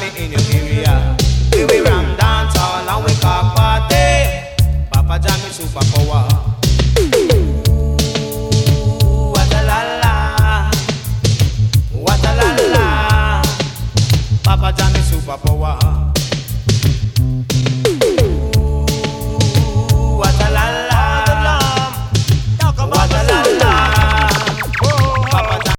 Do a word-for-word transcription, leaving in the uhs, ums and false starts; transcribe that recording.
in your area. We will ram dance all and we cock party. Papa John is superpower. Ooh, what a la la, what a la la. Papa John is superpower.